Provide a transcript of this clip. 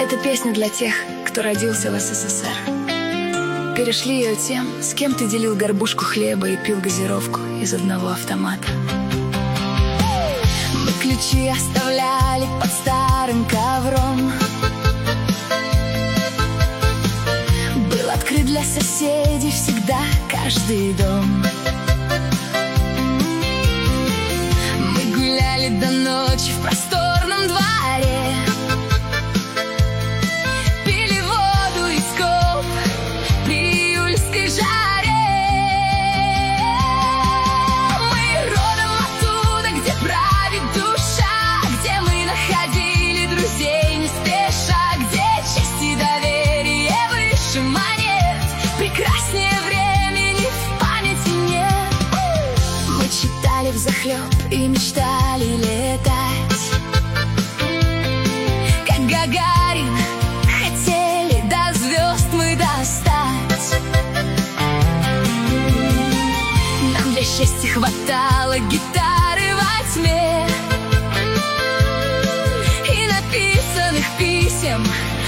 Это песня для тех, кто родился в СССР. Перешли ее тем, с кем ты делил горбушку хлеба и пил газировку из одного автомата. Мы ключи оставляли под старым ковром. Был открыт для соседей всегда каждый дом. Мы гуляли до ночи в просторном дворе, пили воду из коп при июльской жаре. Мы родом оттуда, где правит душа, где мы находили друзей не спеша, где честь и доверие выше монет, прекраснее времени в памяти нет. Мы читали взахлеб и мечтали летать, как Гагарин, хотели до звезд мы достать. Нам для счастья хватало гитары во тьме и написанных писем